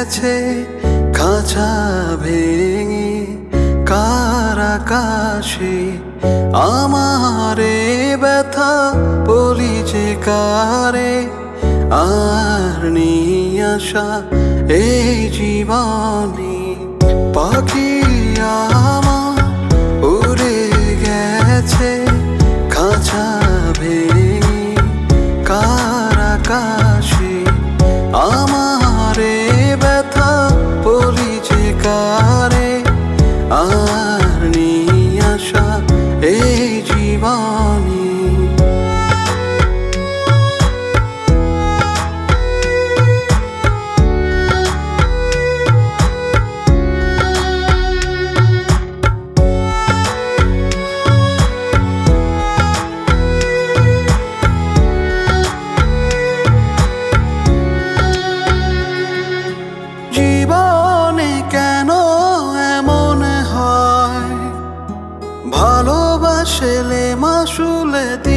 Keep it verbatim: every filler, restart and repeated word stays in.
গেছে খাঁচা ভেঙে কার আকাশে, আমারে ব্যথা বলি যে কারে, আর নিয়ে আসা এই জীবনে। পাখি আমার উড়ে গেছে খাঁচা ভেঙে কার আকাশে, আমারে ব্যথা বলি যে কারে, আর নিয়ে আসা এই জীবনে। জীবনে কেন এমন হয়, ভালোবাসলে মাসুলে